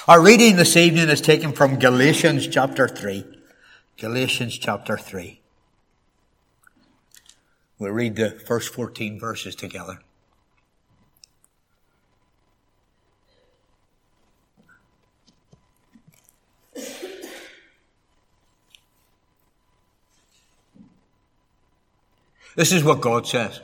Our reading this evening is taken from Galatians chapter 3. Galatians chapter 3. We'll read the first 14 verses together. This is what God says.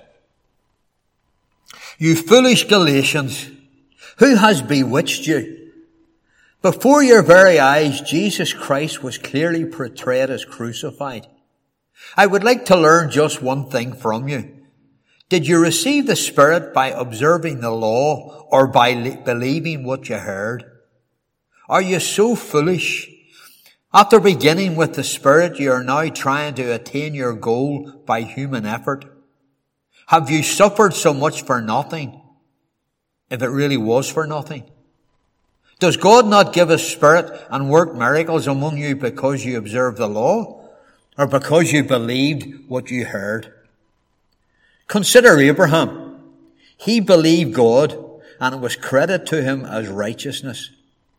You foolish Galatians, who has bewitched you? Before your very eyes, Jesus Christ was clearly portrayed as crucified. I would like to learn just one thing from you. Did you receive the Spirit by observing the law or by believing what you heard? Are you so foolish? After beginning with the Spirit, you are now trying to attain your goal by human effort. Have you suffered so much for nothing, if it really was for nothing? Does God not give His Spirit and work miracles among you because you observe the law, or because you believed what you heard? Consider Abraham. He believed God, and it was credited to him as righteousness.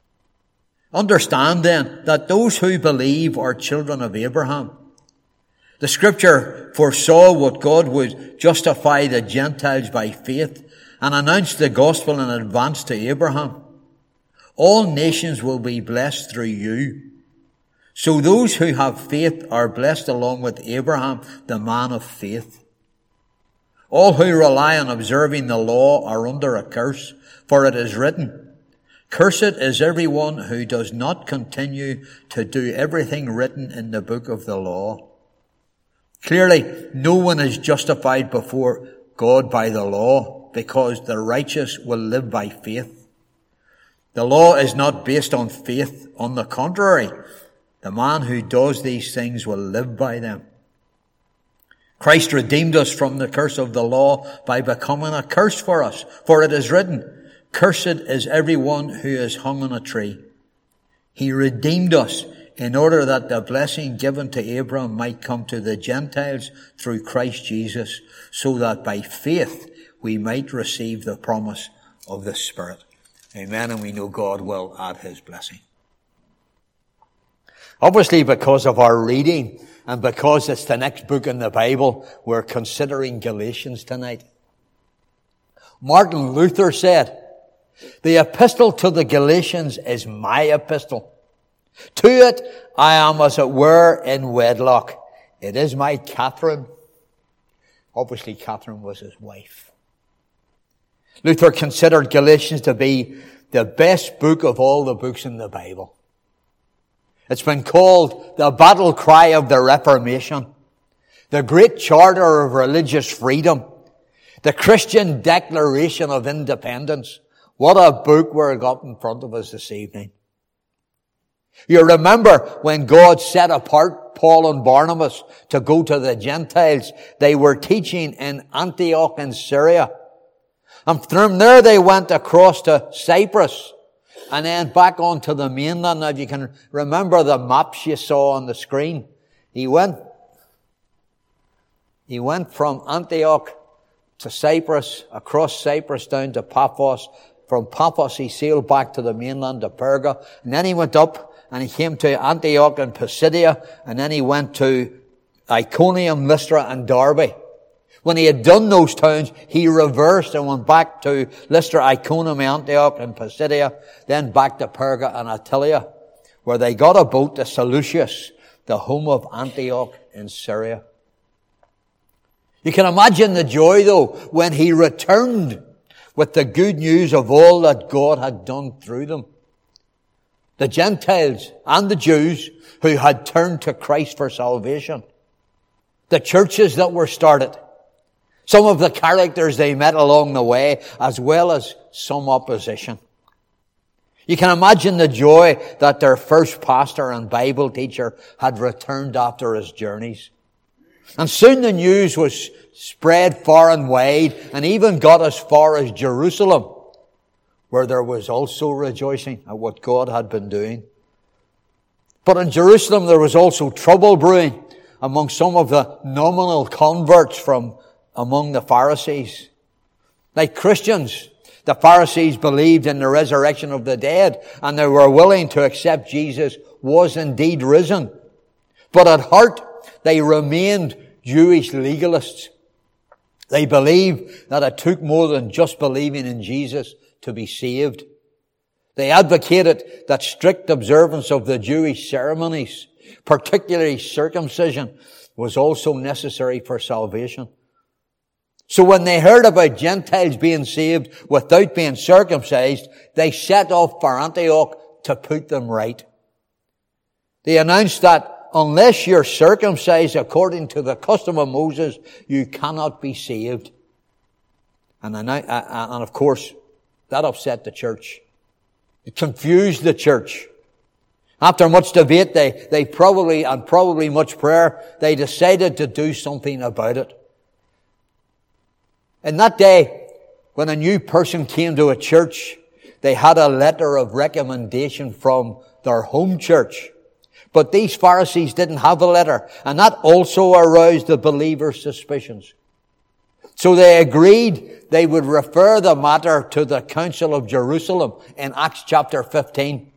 Understand then that those who believe are children of Abraham. The Scripture foresaw what God would justify the Gentiles by faith and announced the gospel in advance to Abraham. All nations will be blessed through you. So those who have faith are blessed along with Abraham, the man of faith. All who rely on observing the law are under a curse, for it is written, "Cursed is everyone who does not continue to do everything written in the book of the law." Clearly, no one is justified before God by the law, because the righteous will live by faith. The law is not based on faith. On the contrary, the man who does these things will live by them. Christ redeemed us from the curse of the law by becoming a curse for us. For it is written, "Cursed is everyone who is hung on a tree." He redeemed us in order that the blessing given to Abraham might come to the Gentiles through Christ Jesus, so that by faith we might receive the promise of the Spirit. Amen. And we know God will add His blessing. Obviously, because of our reading and because it's the next book in the Bible, we're considering Galatians tonight. Martin Luther said, "The epistle to the Galatians is my epistle. To it I am, as it were, in wedlock. It is my Catherine." Obviously, Catherine was his wife. Luther considered Galatians to be the best book of all the books in the Bible. It's been called the battle cry of the Reformation, the great charter of religious freedom, the Christian Declaration of Independence. What a book we've got in front of us this evening. You remember when God set apart Paul and Barnabas to go to the Gentiles, they were teaching in Antioch in Syria. And from there they went across to Cyprus and then back onto the mainland. Now, if you can remember the maps you saw on the screen, he went from Antioch to Cyprus, across Cyprus down to Paphos. From Paphos he sailed back to the mainland to Perga, and then he went up and he came to Antioch and Pisidia, and then he went to Iconium, Lystra and Derbe. When he had done those towns, he reversed and went back to Lystra, Iconium, Antioch and Pisidia, then back to Perga and Attalia, where they got a boat to Seleucus, the home of Antioch in Syria. You can imagine the joy, though, when he returned with the good news of all that God had done through them. The Gentiles and the Jews who had turned to Christ for salvation. The churches that were started. Some of the characters they met along the way, as well as some opposition. You can imagine the joy that their first pastor and Bible teacher had returned after his journeys. And soon the news was spread far and wide, and even got as far as Jerusalem, where there was also rejoicing at what God had been doing. But in Jerusalem there was also trouble brewing among some of the nominal converts from among the Pharisees. Like Christians, The Pharisees believed in the resurrection of the dead, and they were willing to accept Jesus was indeed risen. But at heart, they remained Jewish legalists. They believed that it took more than just believing in Jesus to be saved. They advocated that strict observance of the Jewish ceremonies, particularly circumcision, was also necessary for salvation. So when they heard about Gentiles being saved without being circumcised, they set off for Antioch to put them right. They announced that unless you're circumcised according to the custom of Moses, you cannot be saved. And of course, that upset the church. It confused the church. After much debate, they probably much prayer, they decided to do something about it. In that day, when a new person came to a church, they had a letter of recommendation from their home church. But these Pharisees didn't have a letter, and that also aroused the believers' suspicions. So they agreed they would refer the matter to the Council of Jerusalem in Acts chapter 15.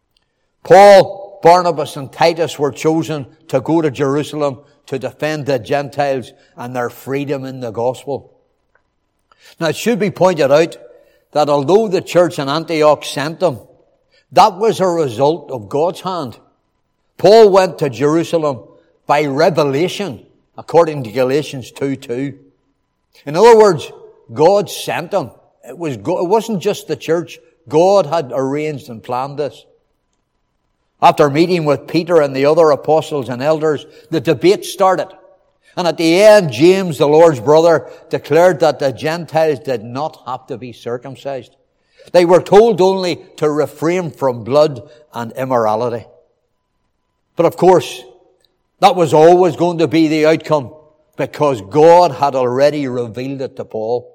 Paul, Barnabas, and Titus were chosen to go to Jerusalem to defend the Gentiles and their freedom in the gospel. Now it should be pointed out that although the church in Antioch sent them, that was a result of God's hand. Paul went to Jerusalem by revelation, according to Galatians 2:2. In other words, God sent them. It wasn't just the church. God had arranged and planned this. After meeting with Peter and the other apostles and elders, the debate started. And at the end, James, the Lord's brother, declared that the Gentiles did not have to be circumcised. They were told only to refrain from blood and immorality. But of course, that was always going to be the outcome, because God had already revealed it to Paul.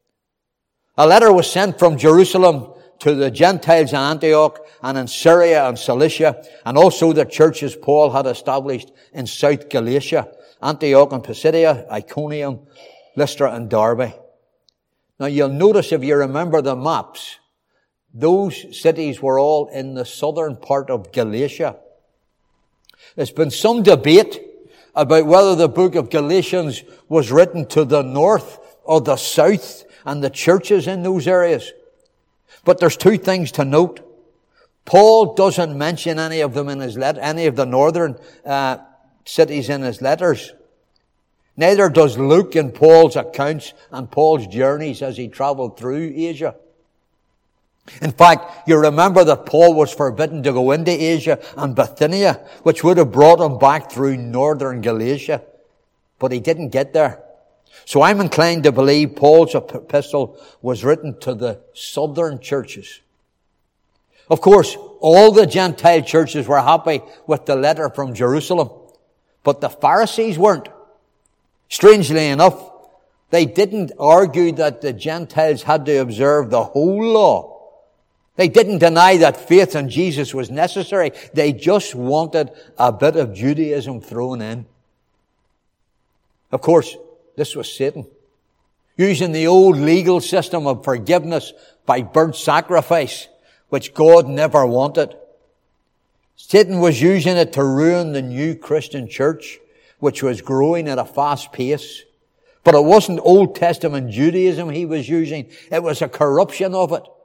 A letter was sent from Jerusalem to the Gentiles in Antioch and in Syria and Cilicia, and also the churches Paul had established in South Galatia, Antioch and Pisidia, Iconium, Lystra and Derbe. Now you'll notice, if you remember the maps, those cities were all in the southern part of Galatia. There's been some debate about whether the book of Galatians was written to the north or the south and the churches in those areas. But there's two things to note. Paul doesn't mention any of them in his letter, any of the northern cities in his letters. Neither does Luke in Paul's accounts and Paul's journeys as he traveled through Asia. In fact, you remember that Paul was forbidden to go into Asia and Bithynia, which would have brought him back through northern Galatia. But he didn't get there. So I'm inclined to believe Paul's epistle was written to the southern churches. Of course, all the Gentile churches were happy with the letter from Jerusalem, but the Pharisees weren't. Strangely enough, they didn't argue that the Gentiles had to observe the whole law. They didn't deny that faith in Jesus was necessary. They just wanted a bit of Judaism thrown in. Of course, this was Satan, using the old legal system of forgiveness by burnt sacrifice, which God never wanted. Satan was using it to ruin the new Christian church, which was growing at a fast pace. But it wasn't Old Testament Judaism he was using. It was a corruption of it.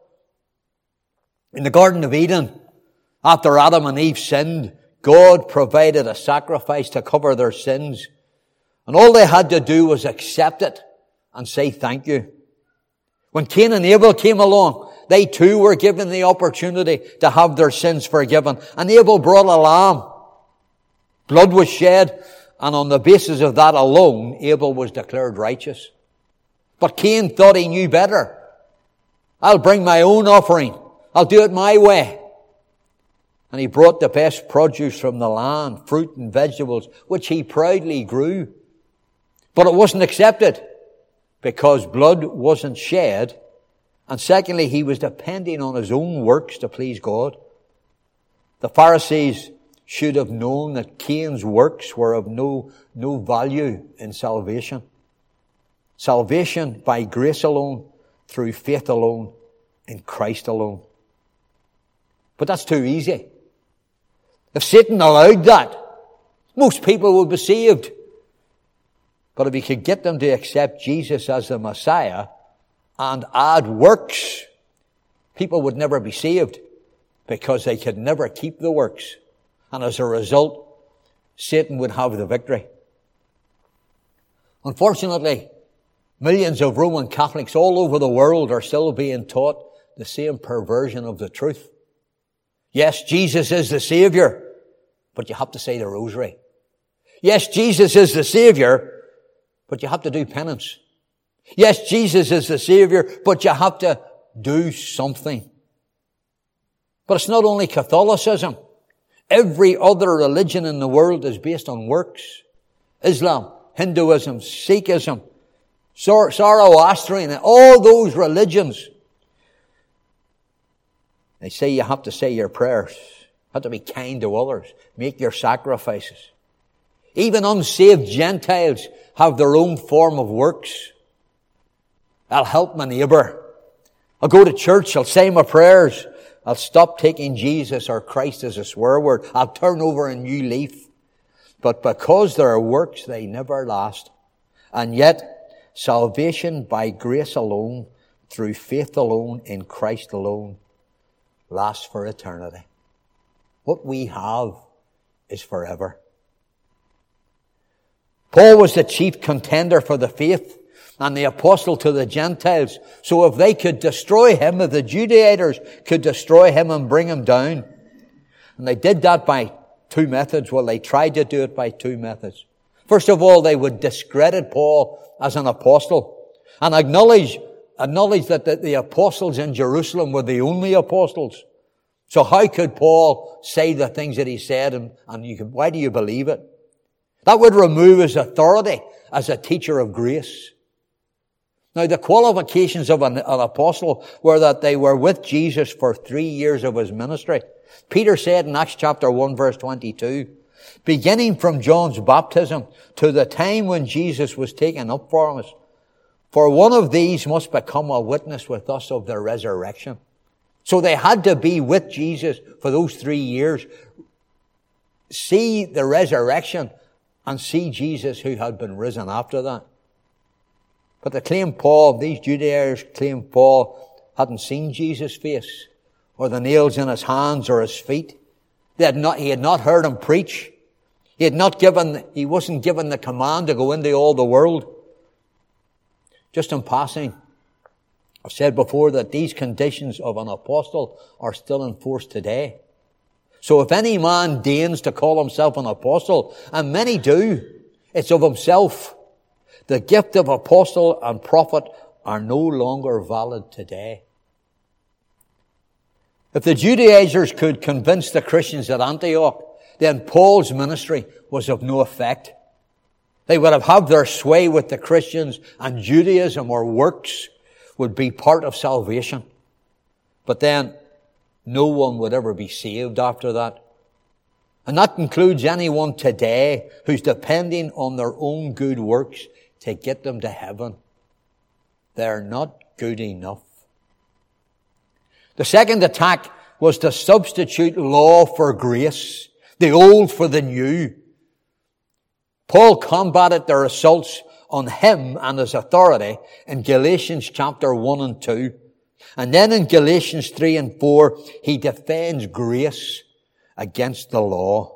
In the Garden of Eden, after Adam and Eve sinned, God provided a sacrifice to cover their sins. And all they had to do was accept it and say thank you. When Cain and Abel came along, they too were given the opportunity to have their sins forgiven. And Abel brought a lamb. Blood was shed, and on the basis of that alone, Abel was declared righteous. But Cain thought he knew better. I'll bring my own offering. I'll do it my way. And he brought the best produce from the land, fruit and vegetables, which he proudly grew. But it wasn't accepted because blood wasn't shed. And secondly, he was depending on his own works to please God. The Pharisees should have known that Cain's works were of no value in salvation. Salvation by grace alone, through faith alone, in Christ alone. But that's too easy. If Satan allowed that, most people would be saved. But if he could get them to accept Jesus as the Messiah and add works, people would never be saved because they could never keep the works. And as a result, Satan would have the victory. Unfortunately, millions of Roman Catholics all over the world are still being taught the same perversion of the truth. Yes, Jesus is the Savior, but you have to say the rosary. Yes, Jesus is the Savior, but you have to do penance. Yes, Jesus is the Savior, but you have to do something. But it's not only Catholicism. Every other religion in the world is based on works. Islam, Hinduism, Sikhism, Zoroastrian, all those religions. They say you have to say your prayers. You have to be kind to others. Make your sacrifices. Even unsaved Gentiles have their own form of works. I'll help my neighbour. I'll go to church. I'll say my prayers. I'll stop taking Jesus or Christ as a swear word. I'll turn over a new leaf. But because there are works, they never last. And yet, salvation by grace alone, through faith alone, in Christ alone, lasts for eternity. What we have is forever. Paul was the chief contender for the faith and the apostle to the Gentiles. So if they could destroy him, if the Judaizers could destroy him and bring him down, and they did that by two methods. Well, they tried to do it by two methods. First of all, they would discredit Paul as an apostle and acknowledge that the apostles in Jerusalem were the only apostles. So how could Paul say the things that he said and why do you believe it? That would remove his authority as a teacher of grace. Now, the qualifications of an apostle were that they were with Jesus for 3 years of his ministry. Peter said in Acts chapter 1 verse 22, beginning from John's baptism to the time when Jesus was taken up from us, for one of these must become a witness with us of the resurrection. So they had to be with Jesus for those 3 years, see the resurrection, and see Jesus who had been risen after that. But these Judaizers claimed Paul hadn't seen Jesus' face, or the nails in his hands or his feet. He had not heard him preach. He wasn't given the command to go into all the world. Just in passing, I've said before that these conditions of an apostle are still in force today. So if any man deigns to call himself an apostle, and many do, it's of himself. The gift of apostle and prophet are no longer valid today. If the Judaizers could convince the Christians at Antioch, then Paul's ministry was of no effect. They would have had their sway with the Christians, and Judaism or works would be part of salvation. But then no one would ever be saved after that. And that includes anyone today who's depending on their own good works to get them to heaven. They're not good enough. The second attack was to substitute law for grace, the old for the new. Paul combated their assaults on him and his authority in Galatians chapter 1 and 2. And then in Galatians 3 and 4, he defends grace against the law.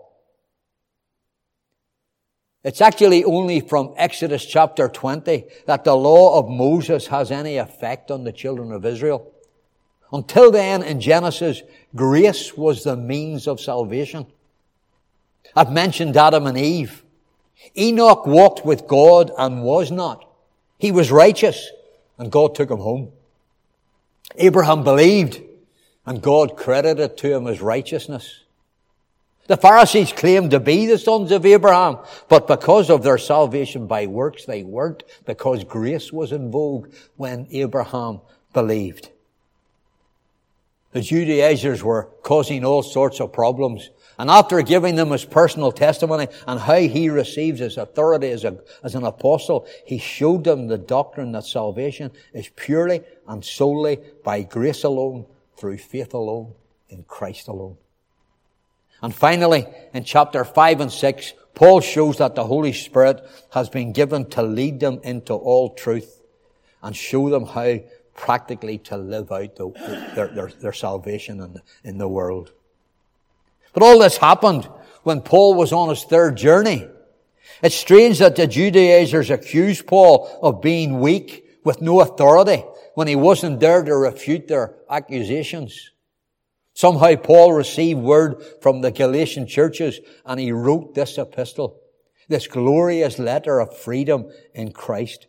It's actually only from Exodus chapter 20 that the law of Moses has any effect on the children of Israel. Until then, in Genesis, grace was the means of salvation. I've mentioned Adam and Eve. Enoch walked with God and was not. He was righteous, and God took him home. Abraham believed, and God credited to him as righteousness. The Pharisees claimed to be the sons of Abraham, but because of their salvation by works, they weren't, because grace was in vogue when Abraham believed. The Judaizers were causing all sorts of problems. And after giving them his personal testimony and how he receives his authority as an apostle, he showed them the doctrine that salvation is purely and solely by grace alone, through faith alone, in Christ alone. And finally, in chapter 5 and 6, Paul shows that the Holy Spirit has been given to lead them into all truth and show them how practically to live out their salvation in the world. But all this happened when Paul was on his third journey. It's strange that the Judaizers accused Paul of being weak with no authority when he wasn't there to refute their accusations. Somehow Paul received word from the Galatian churches and he wrote this epistle, this glorious letter of freedom in Christ.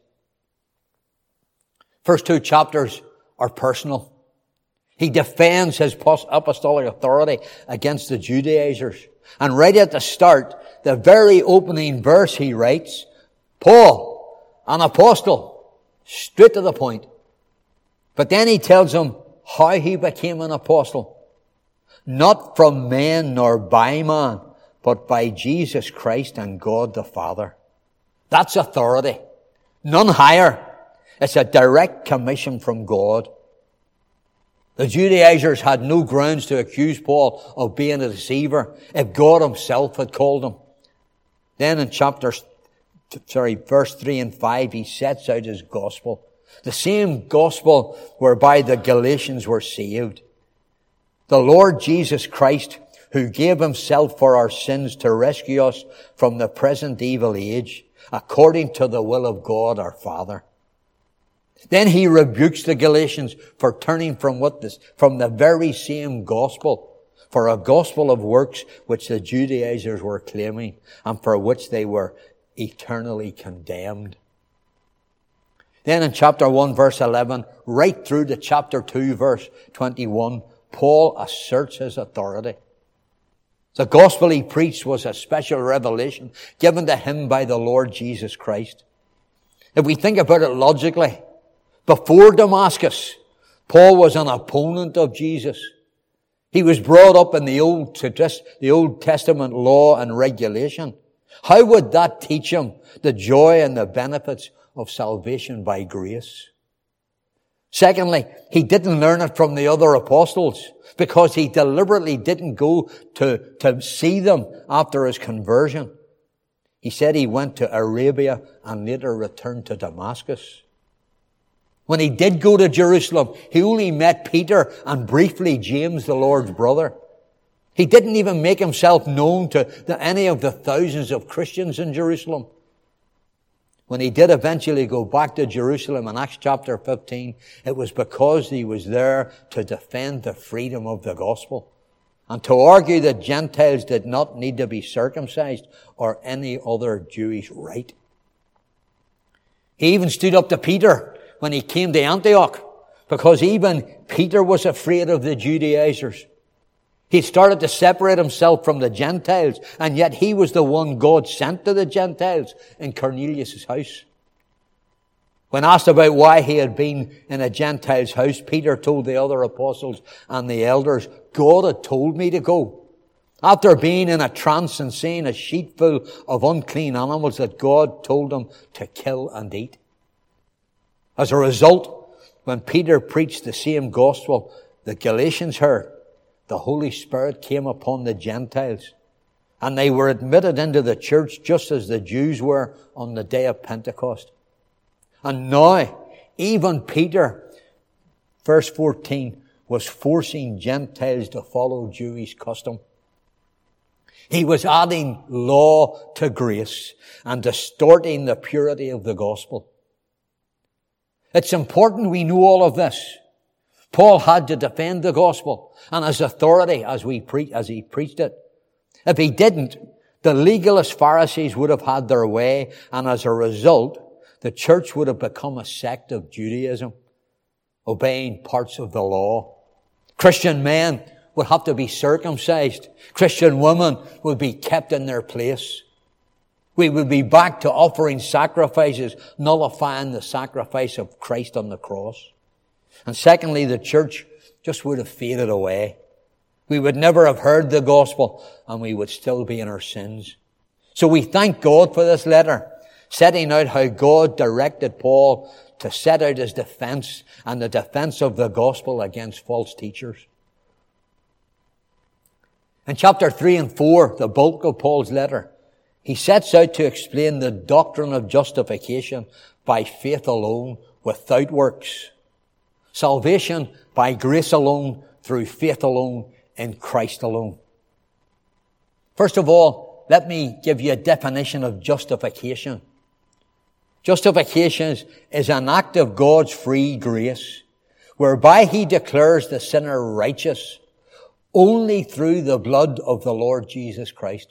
First two chapters are personal. He defends his apostolic authority against the Judaizers. And right at the start, the very opening verse he writes, Paul, an apostle, straight to the point. But then he tells them how he became an apostle. Not from men nor by man, but by Jesus Christ and God the Father. That's authority. None higher. It's a direct commission from God. The Judaizers had no grounds to accuse Paul of being a deceiver if God himself had called him. Then in verse 3 and 5, he sets out his gospel. The same gospel whereby the Galatians were saved. The Lord Jesus Christ, who gave himself for our sins to rescue us from the present evil age, according to the will of God our Father. Then he rebukes the Galatians for turning from the very same gospel, for a gospel of works which the Judaizers were claiming and for which they were eternally condemned. Then in chapter 1 verse 11, right through to chapter 2 verse 21, Paul asserts his authority. The gospel he preached was a special revelation given to him by the Lord Jesus Christ. If we think about it logically, before Damascus, Paul was an opponent of Jesus. He was brought up in the Old Testament law and regulation. How would that teach him the joy and the benefits of salvation by grace? Secondly, he didn't learn it from the other apostles because he deliberately didn't go to see them after his conversion. He said he went to Arabia and later returned to Damascus. When he did go to Jerusalem, he only met Peter and briefly James, the Lord's brother. He didn't even make himself known to any of the thousands of Christians in Jerusalem. When he did eventually go back to Jerusalem in Acts chapter 15, it was because he was there to defend the freedom of the gospel and to argue that Gentiles did not need to be circumcised or any other Jewish rite. He even stood up to Peter when he came to Antioch, because even Peter was afraid of the Judaizers. He started to separate himself from the Gentiles, and yet he was the one God sent to the Gentiles in Cornelius' house. When asked about why he had been in a Gentile's house, Peter told the other apostles and the elders, God had told me to go. After being in a trance and seeing a sheet full of unclean animals that God told him to kill and eat. As a result, when Peter preached the same gospel the Galatians heard, the Holy Spirit came upon the Gentiles, and they were admitted into the church just as the Jews were on the day of Pentecost. And now, even Peter, verse 14, was forcing Gentiles to follow Jewish custom. He was adding law to grace and distorting the purity of the gospel. It's important we know all of this. Paul had to defend the gospel and his authority as he preached it. If he didn't, the legalist Pharisees would have had their way, and as a result, the church would have become a sect of Judaism, obeying parts of the law. Christian men would have to be circumcised. Christian women would be kept in their place. We would be back to offering sacrifices, nullifying the sacrifice of Christ on the cross. And secondly, the church just would have faded away. We would never have heard the gospel, and we would still be in our sins. So we thank God for this letter, setting out how God directed Paul to set out his defense and the defense of the gospel against false teachers. In chapter 3 and 4, the bulk of Paul's letter, he sets out to explain the doctrine of justification by faith alone, without works. Salvation by grace alone, through faith alone, in Christ alone. First of all, let me give you a definition of justification. Justification is an act of God's free grace, whereby He declares the sinner righteous only through the blood of the Lord Jesus Christ.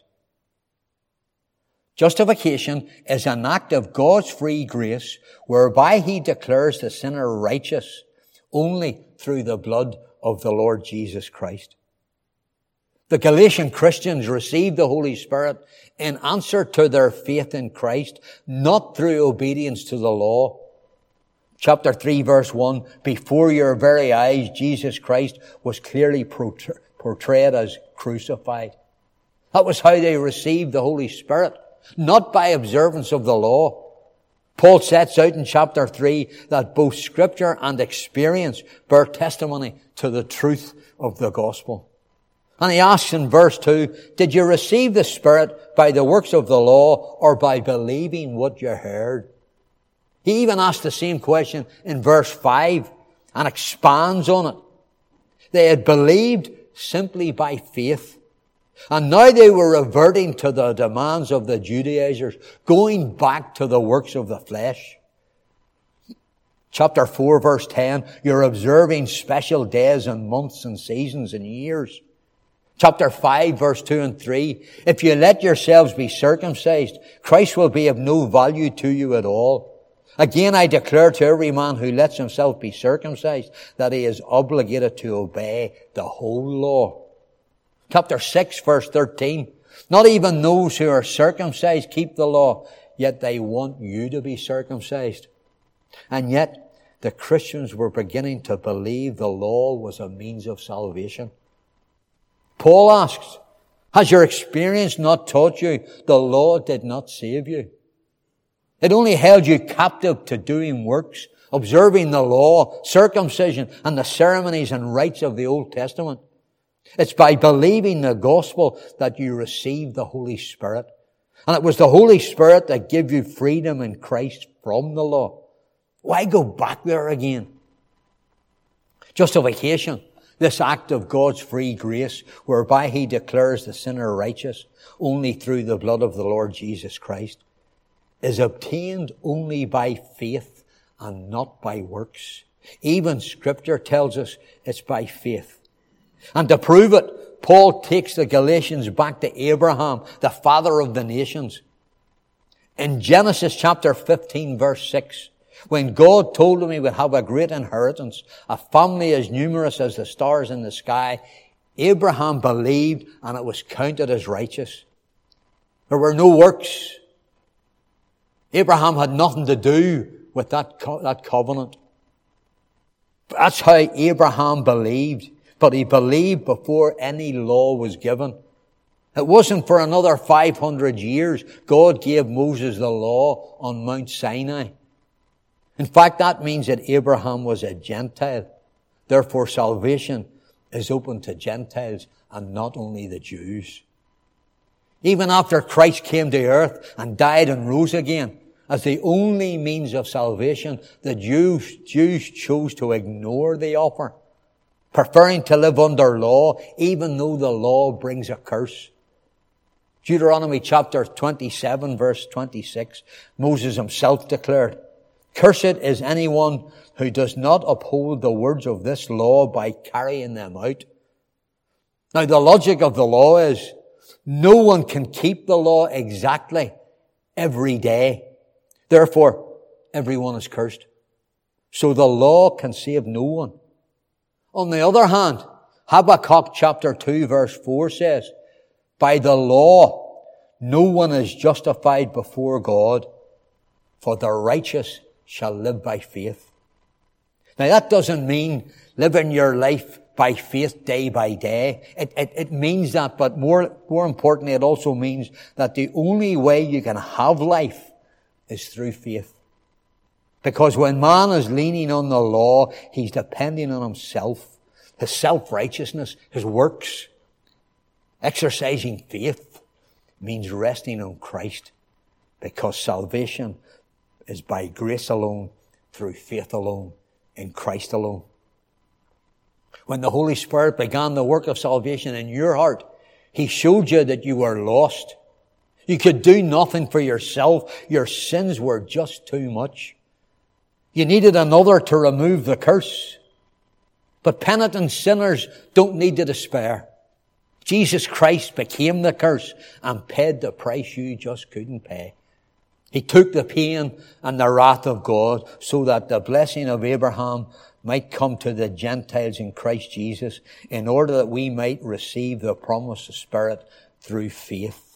Justification is an act of God's free grace, whereby He declares the sinner righteous only through the blood of the Lord Jesus Christ. The Galatian Christians received the Holy Spirit in answer to their faith in Christ, not through obedience to the law. Chapter 3 verse 1, before your very eyes, Jesus Christ was clearly portrayed as crucified. That was how they received the Holy Spirit, not by observance of the law. Paul sets out in chapter 3 that both Scripture and experience bear testimony to the truth of the gospel. And he asks in verse 2, did you receive the Spirit by the works of the law or by believing what you heard? He even asks the same question in verse 5 and expands on it. They had believed simply by faith. And now they were reverting to the demands of the Judaizers, going back to the works of the flesh. Chapter 4 verse 10, you're observing special days and months and seasons and years. Chapter 5 verse 2 and 3, if you let yourselves be circumcised, Christ will be of no value to you at all. Again, I declare to every man who lets himself be circumcised that he is obligated to obey the whole law. Chapter 6 verse 13, not even those who are circumcised keep the law, yet they want you to be circumcised. And yet, the Christians were beginning to believe the law was a means of salvation. Paul asks, has your experience not taught you the law did not save you? It only held you captive to doing works, observing the law, circumcision, and the ceremonies and rites of the Old Testament. It's by believing the gospel that you receive the Holy Spirit. And it was the Holy Spirit that gave you freedom in Christ from the law. Why go back there again? Justification, this act of God's free grace, whereby He declares the sinner righteous only through the blood of the Lord Jesus Christ, is obtained only by faith and not by works. Even Scripture tells us it's by faith. And to prove it, Paul takes the Galatians back to Abraham, the father of the nations. In Genesis chapter 15 verse 6, when God told him he would have a great inheritance, a family as numerous as the stars in the sky, Abraham believed and it was counted as righteous. There were no works. Abraham had nothing to do with that covenant. That's how Abraham believed. But he believed before any law was given. It wasn't for another 500 years God gave Moses the law on Mount Sinai. In fact, that means that Abraham was a Gentile. Therefore, salvation is open to Gentiles and not only the Jews. Even after Christ came to earth and died and rose again, as the only means of salvation, the Jews chose to ignore the offer, preferring to live under law, even though the law brings a curse. Deuteronomy chapter 27 verse 26, Moses himself declared, cursed is anyone who does not uphold the words of this law by carrying them out. Now the logic of the law is, no one can keep the law exactly every day. Therefore, everyone is cursed. So the law can save no one. On the other hand, Habakkuk chapter 2 verse 4 says, by the law, no one is justified before God, for the righteous shall live by faith. Now that doesn't mean living your life by faith day by day. It means that, but more importantly, it also means that the only way you can have life is through faith. Because when man is leaning on the law, he's depending on himself, his self-righteousness, his works. Exercising faith means resting on Christ, because salvation is by grace alone, through faith alone, in Christ alone. When the Holy Spirit began the work of salvation in your heart, He showed you that you were lost. You could do nothing for yourself. Your sins were just too much. You needed another to remove the curse. But penitent sinners don't need to despair. Jesus Christ became the curse and paid the price you just couldn't pay. He took the pain and the wrath of God so that the blessing of Abraham might come to the Gentiles in Christ Jesus, in order that we might receive the promise of Spirit through faith.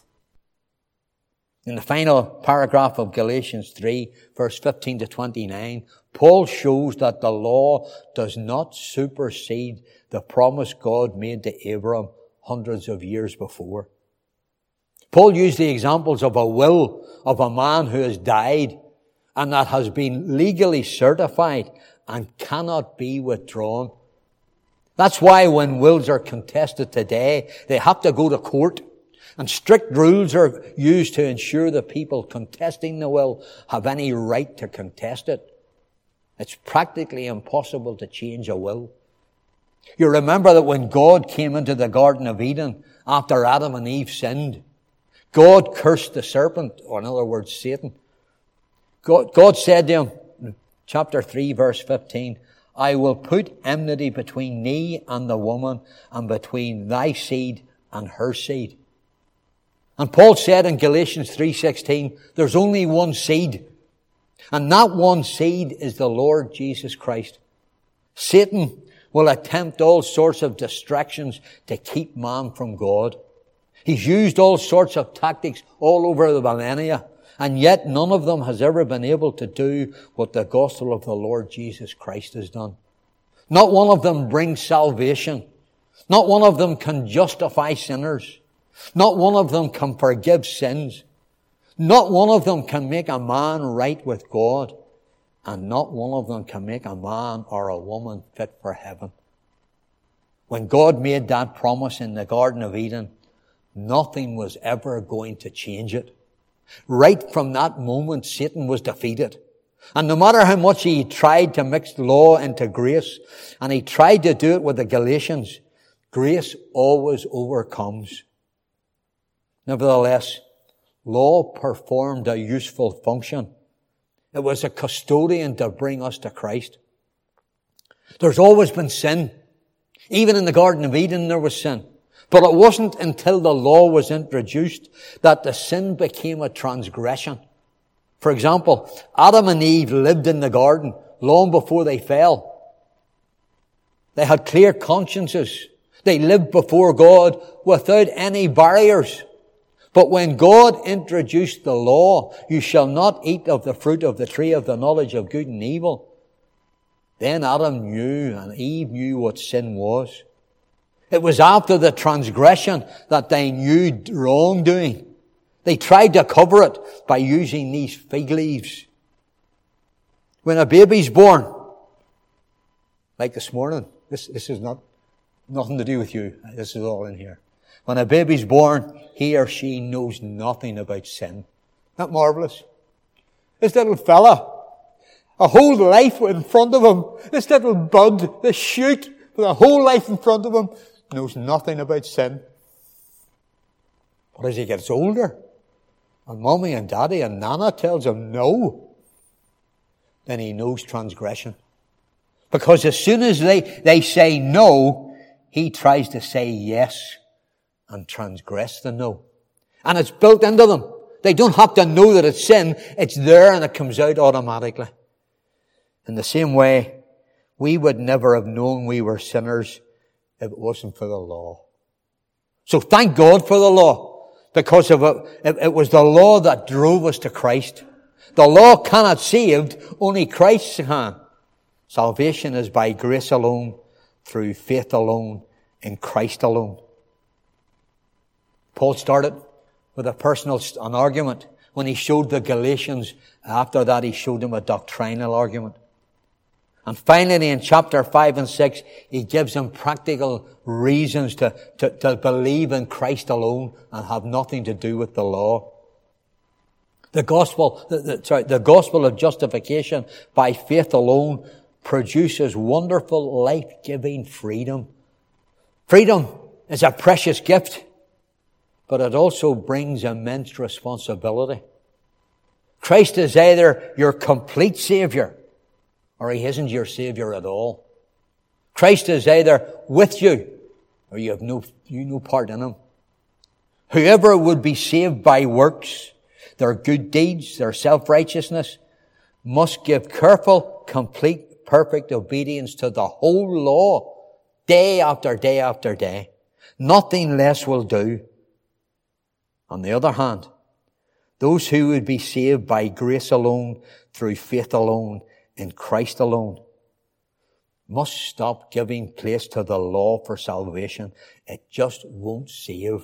In the final paragraph of Galatians 3, verse 15 to 29, Paul shows that the law does not supersede the promise God made to Abraham hundreds of years before. Paul used the examples of a will of a man who has died and that has been legally certified and cannot be withdrawn. That's why when wills are contested today, they have to go to court, and strict rules are used to ensure the people contesting the will have any right to contest it. It's practically impossible to change a will. You remember that when God came into the Garden of Eden after Adam and Eve sinned, God cursed the serpent, or in other words, Satan. God said to him, chapter 3, verse 15, I will put enmity between thee and the woman, and between thy seed and her seed. And Paul said in Galatians 3:16, there's only one seed. And that one seed is the Lord Jesus Christ. Satan will attempt all sorts of distractions to keep man from God. He's used all sorts of tactics all over the millennia, and yet none of them has ever been able to do what the gospel of the Lord Jesus Christ has done. Not one of them brings salvation. Not one of them can justify sinners. Not one of them can forgive sins. Not one of them can make a man right with God. And not one of them can make a man or a woman fit for heaven. When God made that promise in the Garden of Eden, nothing was ever going to change it. Right from that moment, Satan was defeated. And no matter how much he tried to mix law into grace, and he tried to do it with the Galatians, grace always overcomes. Nevertheless, law performed a useful function. It was a custodian to bring us to Christ. There's always been sin. Even in the Garden of Eden there was sin. But it wasn't until the law was introduced that the sin became a transgression. For example, Adam and Eve lived in the garden long before they fell. They had clear consciences. They lived before God without any barriers. But when God introduced the law, you shall not eat of the fruit of the tree of the knowledge of good and evil, then Adam knew and Eve knew what sin was. It was after the transgression that they knew wrongdoing. They tried to cover it by using these fig leaves. When a baby's born, like this morning, this is nothing to do with you. This is all in here. When a baby's born, he or she knows nothing about sin. Isn't that marvelous? This little fella, a whole life in front of him. This little bud, this shoot, with a whole life in front of him, knows nothing about sin. But as he gets older, and mommy and daddy and nana tells him no, then he knows transgression. Because as soon as they say no, he tries to say yes and transgress the no. And it's built into them. They don't have to know that it's sin. It's there and it comes out automatically. In the same way, we would never have known we were sinners if it wasn't for the law. So thank God for the law, because of it was the law that drove us to Christ. The law cannot save, only Christ can. Salvation is by grace alone, through faith alone, in Christ alone. Paul started with an argument. When he showed the Galatians, after that he showed them a doctrinal argument. And finally in chapter 5 and 6, he gives them practical reasons to believe in Christ alone and have nothing to do with the law. The gospel of justification by faith alone produces wonderful, life-giving freedom. Freedom is a precious gift, but it also brings immense responsibility. Christ is either your complete Savior, or He isn't your Savior at all. Christ is either with you, or you have no part in Him. Whoever would be saved by works, their good deeds, their self-righteousness, must give careful, complete, perfect obedience to the whole law, day after day after day. Nothing less will do. On the other hand, those who would be saved by grace alone, through faith alone, in Christ alone, must stop giving place to the law for salvation. It just won't save.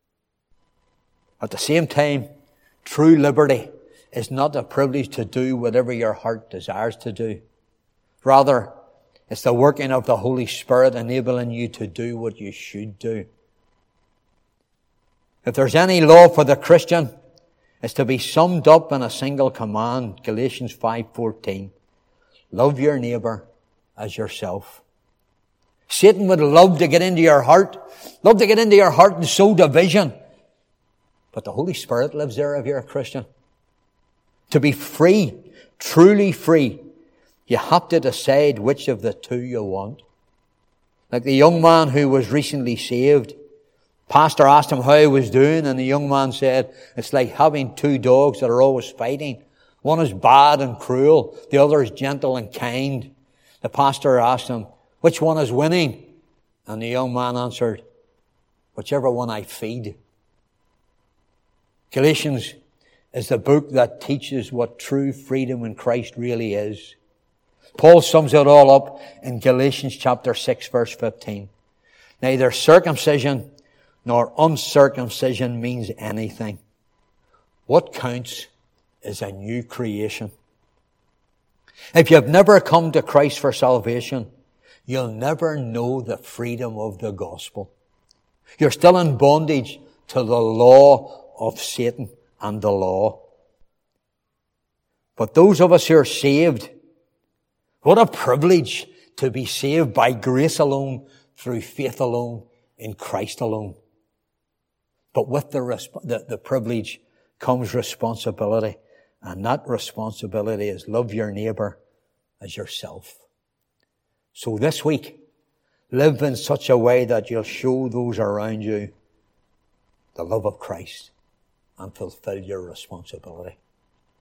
At the same time, true liberty is not a privilege to do whatever your heart desires to do. Rather, it's the working of the Holy Spirit enabling you to do what you should do. If there's any law for the Christian, it's to be summed up in a single command, Galatians 5:14. Love your neighbour as yourself. Satan would love to get into your heart, and sow division. But the Holy Spirit lives there if you're a Christian. To be free, truly free, you have to decide which of the two you want. Like the young man who was recently saved. Pastor asked him how he was doing, and the young man said, it's like having two dogs that are always fighting. One is bad and cruel, the other is gentle and kind. The pastor asked him, which one is winning? And the young man answered, whichever one I feed. Galatians is the book that teaches what true freedom in Christ really is. Paul sums it all up in Galatians chapter 6 verse 15. Neither circumcision nor uncircumcision means anything. What counts is a new creation. If you've never come to Christ for salvation, you'll never know the freedom of the gospel. You're still in bondage to the law of Satan and the law. But those of us who are saved, what a privilege to be saved by grace alone, through faith alone, in Christ alone. But with the privilege comes responsibility. And that responsibility is love your neighbour as yourself. So this week, live in such a way that you'll show those around you the love of Christ and fulfill your responsibility.